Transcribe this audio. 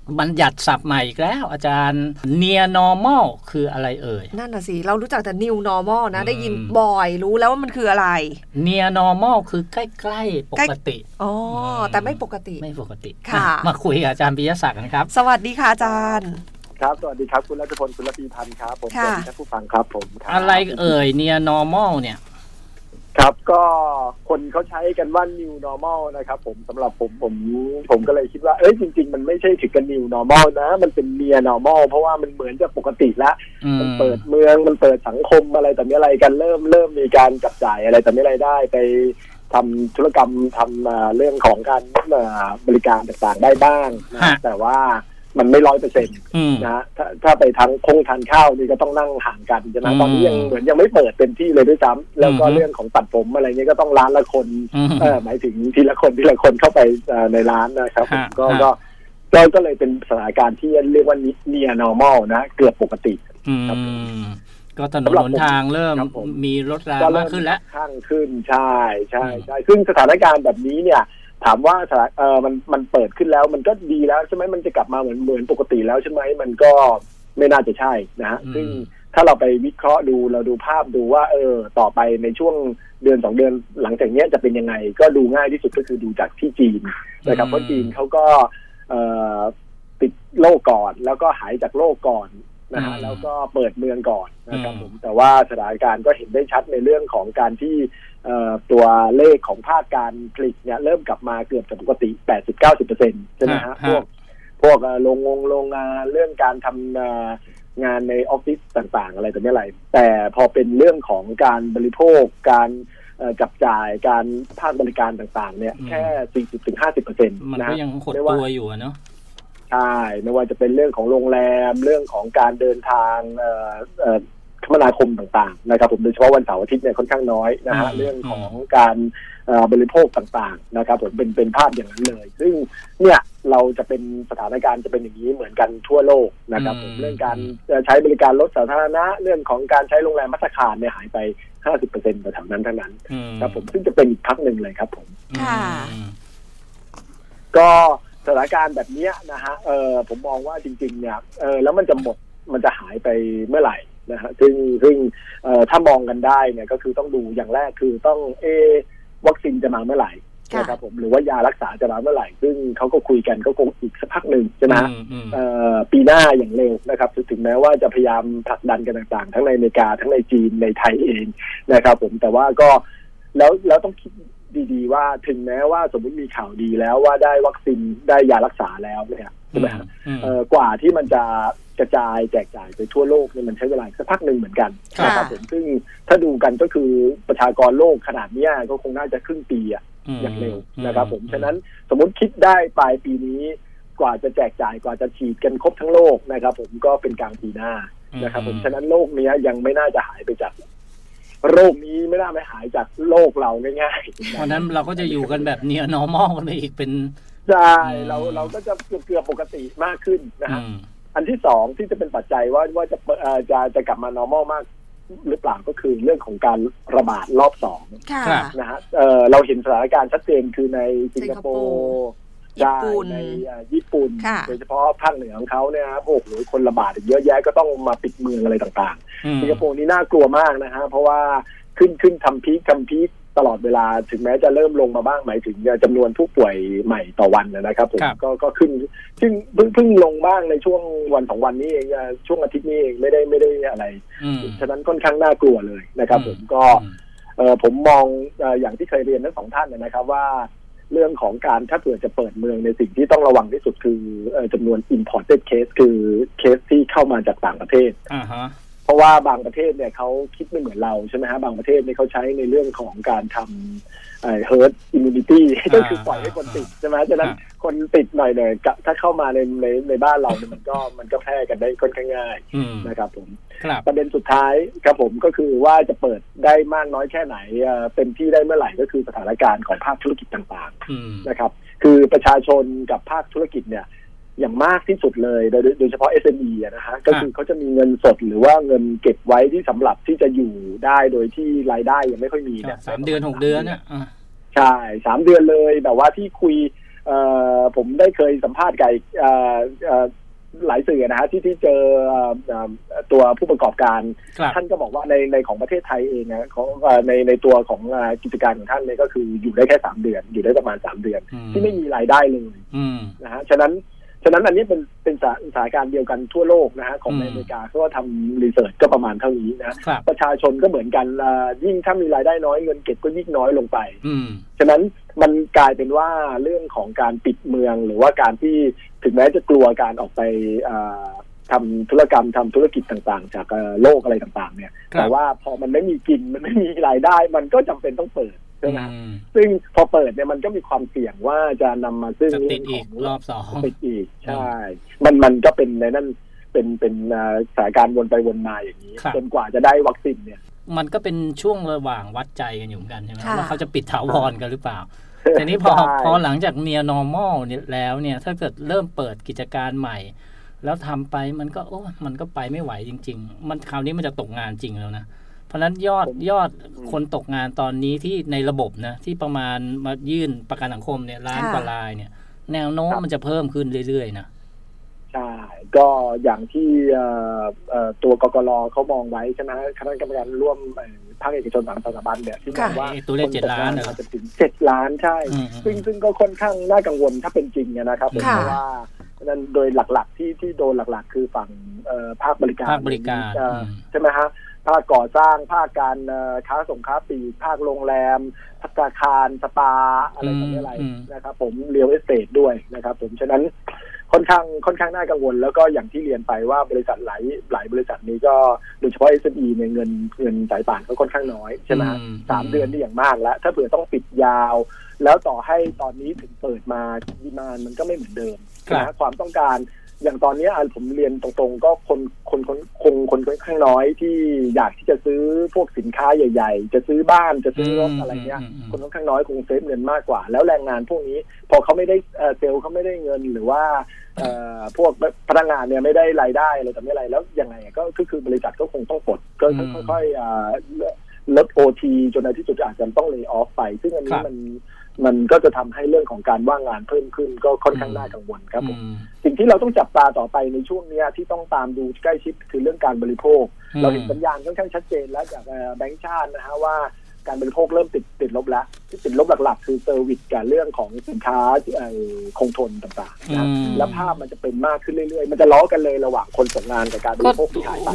บัญญัติศัพท์ใหม่อีกแล้วอาจารย์ near normal คืออะไรเอ่ยนั่นน่ะสิเรารู้จักแต่ new normal นะได้ยินบ่อยรู้แล้วว่ามันคืออะไร near normal คือใกล้ๆปกติอ๋อแต่ไม่ปกติค่ะมาคุยกับอาจารย์ปิยศักดิ์กันครับสวัสดีค่ะอาจารย์ครับสวัสดีครับคุณรัชพลคุณระพีพันธ์ครับผมสวัสดีท่านผู้ฟังครับผมอะไรเอ่ย near normal เนี่ยครับก็คนเขาใช้กันว่า new normal นะครับผมสำหรับผมก็เลยคิดว่าจริงๆมันไม่ใช่ถึงกับ new normal นะมันเป็น near normal เพราะว่ามันเหมือนจะปกติละมันเปิดเมืองมันเปิดสังคมอะไรแต่ไม่อะไรกันเริ่มมีการจับจ่ายอะไรแต่ไม่อะไรได้ไปทำธุรกรรมทำเรื่องของการบริการต่างๆได้บ้างนะแต่ว่ามันไม่ 100% นะถ้าไปทานข้าวนี่ก็ต้องนั่งห่างกันใช่ไหมตอนนี้ยังไม่เปิดเต็มที่เลยด้วยซ้ำแล้วก็เรื่องของตัดผมอะไรเงี้ยก็ต้องร้านละคนหมายถึงทีละคนเข้าไปในร้านนะครับก็เลยเป็นสถานการณ์ที่เรียกว่า near normal นะเกือบปกติครับก็ถนนหนทางเริ่มมีรถรามากขึ้นแล้วข้างขึ้นใช่ซึ่งสถานการณ์แบบนี้เนี่ยถามว่ามันเปิดขึ้นแล้วมันก็ดีแล้วใช่ไหมมันจะกลับมาเหมือนปกติแล้วใช่ไหมมันก็ไม่น่าจะใช่นะฮะซึ่งถ้าเราไปวิเคราะห์ดูเราดูภาพดูว่าต่อไปในช่วงเดือน2 เดือนหลังจากนี้จะเป็นยังไงก็ดูง่ายที่สุดก็คือดูจากที่จีนนะครับเพราะจีนเขาก็ติดโรคก่อนแล้วก็หายจากโรคก่อนนะฮะแล้วก็เปิดเมืองก่อนนะครับผมแต่ว่าสถานการณ์ก็เห็นได้ชัดในเรื่องของการที่ตัวเลขของภาคการผลิตเนี่ยเริ่มกลับมาเกือบจะปกติ 80-90% ใช่ไหมฮะพวกโรงงานเรื่องการทำงานในออฟฟิศต่างๆอะไรแต่ไม่ไรแต่พอเป็นเรื่องของการบริโภคการจับจ่ายการภาคบริการต่างๆเนี่ยแค่ 40-50% มันก็ยังหดตัวอยู่เนาะใช่ไม่ว่าจะเป็นเรื่องของโรงแรมเรื่องของการเดินทางคมนาคมต่างๆนะครับผมโดยเฉพาะวันเสาร์อาทิตย์เนี่ยค่อนข้างน้อยนะฮะเรื่องของการบริโภคต่างๆนะครับผมเป็นภาพอย่างนั้นเลยซึ่งเนี่ยเราจะเป็นสถานการณ์จะเป็นอย่างนี้เหมือนกันทั่วโลกนะครับผมเรื่องการใช้บริการรถสาธารณะเรื่องของการใช้โรงแรมภัตตาคารเนี่ยหายไป 50% แถวนั้นเท่านั้นครับผมซึ่งจะเป็นอีกพักหนึ่งเลยครับผมก็สถานการณ์แบบนี้นะฮะผมมองว่าจริงๆเนี่ยแล้วมันจะหายไปเมื่อไหร่นะฮะซึ่งถ้ามองกันได้เนี่ยก็คือต้องดูอย่างแรกคือต้องวัคซีนจะมาเมื่อไหร่นะครับผมหรือว่ายารักษาจะมาเมื่อไหร่ซึ่งเขาก็คุยกันก็คงอีกสักพักหนึ่งใช่ไหมปีหน้าอย่างเร็วนะครับถึงแม้ว่าจะพยายามผลักดันกันต่างๆทั้งในอเมริกาทั้งในจีนในไทยเองนะครับผมแต่ว่าก็แล้วต้องคิดดีๆว่าถึงแม้ว่าสมมติมีข่าวดีแล้วว่าได้วัคซีนได้ยารักษาแล้วเนี่ยใช่ไหมครับกว่าที่มันจะกระจายแจกจ่ายไปทั่วโลกเนี่ยมันใช้เวลาสักพักหนึ่งเหมือนกันนะครับผมซึ่งถ้าดูกันก็คือประชากรโลกขนาดนี้ก็คงน่าจะครึ่งปีอย่างเร็วนะครับผมฉะนั้นสมมติคิดได้ปลายปีนี้กว่าจะแจกจ่ายกว่าจะฉีดกันครบทั้งโลกนะครับผมก็เป็นกลางปีหน้านะครับผมฉะนั้นโลกนี้ยังไม่น่าจะหายไปจากโรคนี้ไม่น่าไม่หายจากโลกเราง่ายๆเพราะนั้นเราก็จะอยู่กันแบบnear normal กันไปอีกเป็นใช่เราก็จะเกือบปกติมากขึ้นนะฮะอันที่สองที่จะเป็นปัจจัยว่าจะกลับมา normal มากหรือเปล่าก็คือเรื่องของการระบาดรอบ2นะฮะเราเห็นสถานการณ์ชัดเจนคือในสิงคโปร์ในญี่ปุ่นโดยเฉพาะภาคเหนือของเขาเนี่ยครับโอ้โหคนระบาดเยอะแยะก็ต้องมาปิดเมืองอะไรต่างๆสิงคโปร์นี่น่ากลัวมากนะฮะเพราะว่าขึ้นทำพีคตลอดเวลาถึงแม้จะเริ่มลงมาบ้างหมายถึงจำนวนผู้ป่วยใหม่ต่อวันนะครับผมก็ขึ้นซึ่งเพิ่งลงบ้างในช่วงวัน2 วันนี้เองช่วงอาทิตย์นี้เองไม่ได้อะไรฉะนั้นค่อนข้างน่ากลัวเลยนะครับผมก็ผมมองอย่างที่เคยเรียนทั้ง2 ท่านนะครับว่าเรื่องของการถ้าเผื่อจะเปิดเมืองในสิ่งที่ต้องระวังที่สุดคือจำนวน imported case คือเคสที่เข้ามาจากต่างประเทศเพราะว่าบางประเทศเนี่ยเขาคิดไม่เหมือนเราใช่ไหมฮะบางประเทศเนี่ยเขาใช้ในเรื่องของการทำherd immunity ก็คือปล่อยให้คนติดใช่ไหมฉะนั้นคนติดหน่อยเนี่ยถ้าเข้ามาในบ้านเราเนี่ยมันก็แพร่กันได้ค่อนข้างง่ายนะครับผมประเด็นสุดท้ายครับผมก็คือว่าจะเปิดได้มากน้อยแค่ไหนเต็มที่ได้เมื่อไหร่ก็คือสถานการณ์ของภาคธุรกิจต่างๆนะครับคือประชาชนกับภาคธุรกิจเนี่ยอย่างมากที่สุดเลยโดยเฉพาะ SME นะฮะก็คือเขาจะมีเงินสดหรือว่าเงินเก็บไว้ที่สำหรับที่จะอยู่ได้โดยที่รายได้ยังไม่ค่อยมีเนี่ย 3 เดือน 6 เดือนเนี่ยใช่3 เดือนเลยแบบว่าที่คุยผมได้เคยสัมภาษณ์กับหลายสื่อนะฮะที่เจอตัวผู้ประกอบการท่านก็บอกว่าในของประเทศไทยเองนะของในตัวของกิจการของท่านเนี่ยก็คืออยู่ได้แค่3 เดือนอยู่ได้ประมาณ3 เดือนที่ไม่มีรายได้เลยนะฮะฉะนั้นอันนี้เป็นสถานการณ์เดียวกันทั่วโลกนะฮะของอเมริกาเขาก็ทำรีเสิร์ชก็ประมาณเท่านี้นะประชาชนก็เหมือนกันยิ่งถ้ามีรายได้น้อยเงินเก็บก็ยิ่งน้อยลงไปฉะนั้นมันกลายเป็นว่าเรื่องของการปิดเมืองหรือว่าการที่ถึงแม้จะกลัวการออกไปทำธุรกรรมทำธุรกิจต่างๆจากโลกอะไรต่างๆเนี่ยแต่ว่าพอมันไม่มีกินมันไม่มีรายได้มันก็จำเป็นต้องเปิดใช่ไหมซึ่งพอเปิดเนี่ยมันก็มีความเสี่ยงว่าจะนำมาซึ่งติดอีกรอบ2 ติดอีกใช่มันก็เป็นในนั้นเป็นสถานการณ์วนไปวนมาอย่างนี้จนกว่าจะได้วัคซีนเนี่ยมันก็เป็นช่วงระหว่างวัดใจกันอยู่เหมือนกันใช่ไหมว่าเขาจะปิดถาวรกันหรือเปล่าทีนี้พอหลังจาก Near Normal เนี่ยแล้วเนี่ยถ้าเกิดเริ่มเปิดกิจการใหม่แล้วทำไปมันก็ไปไม่ไหวจริงๆมันคราวนี้มันจะตกงานจริงแล้วนะเพราะฉะนั้นยอดคนตกงานตอนนี้ที่ในระบบนะที่ประมาณมายื่นประกันสังคมเนี่ยล้านกว่ารายเนี่ยแนวโน้มมันจะเพิ่มขึ้นเรื่อยๆนะใช่ก็อย่างที่ตัวกกร.เขามองไว้ใช่ไหมคณะกรรมการร่วมภาคเอกชน3 สถาบันเนี่ยที่บอกว่าตัวเลข7 ล้านอาจจะถึง7 ล้านใช่ซึ่งก็ค่อนข้างน่ากังวลถ้าเป็นจริงนะครับเพราะว่านั่นโดยหลักๆที่โดนหลักๆคือฝั่งภาคบริการใช่ไหมฮะภาคก่อสร้างภาคการค้าส่งค้าปลีกภาคโรงแรมพัฒนาคารสปาอะไรต่างๆนะครับผมเรียลเอสเตทด้วยนะครับผมฉะนั้นค่อนข้างน่ากังวลแล้วก็อย่างที่เรียนไปว่าบริษัทหลายบริษัทนี้ก็โดยเฉพาะ SME เนี่ยเงินสายป่านก็ค่อนข้างน้อยใช่ไหม3 เดือนนี่อย่างมากแล้วถ้าเผื่อต้องปิดยาวแล้วต่อให้ตอนนี้ถึงเปิดมาดีมานด์มันก็ไม่เหมือนเดิมนะความต้องการอย่างตอนนี้ผมเรียนตรงๆก็คนค่อนข้างน้อยที่อยากที่จะซื้อพวกสินค้าใหญ่ๆจะซื้อบ้านจะซื้อรถอะไรเงี้ยคนค่อนข้างน้อยคงเซฟเงินมากกว่าแล้วแรงงานพวกนี้พอเขาไม่ได้เซลล์เขาไม่ได้เงินหรือว่าพวกพนักงานเนี่ยไม่ได้รายได้อะไรแต่ไม่อะไรแล้วยังไงก็คือบริษัทก็คงต้องปลดก็ค่อยๆลด OT จนในที่สุดอาจจะต้องเลย์ออฟไปซึ่งอันนี้มันก็จะทำให้เรื่องของการว่างงานเพิ่มขึ้นก็ค่อนข้างน่ากังวลครับผมสิ่งที่เราต้องจับตาต่อไปในช่วงนี้ที่ต้องตามดูใกล้ชิดคือเรื่องการบริโภคเราเห็นสัญญาณค่อนข้างชัดเจนแล้วจากแบงก์ชาตินะฮะว่าการบริโภคเริ่มติดลบแล้วที่ติดลบหลักๆคือเซอร์วิสกับเรื่องของสินค้าคงทนต่างๆนะและภาพมันจะเป็นมากขึ้นเรื่อยๆมันจะล้อกันเลยระหว่างคนส่งงานกับการบริโภคที่หายไป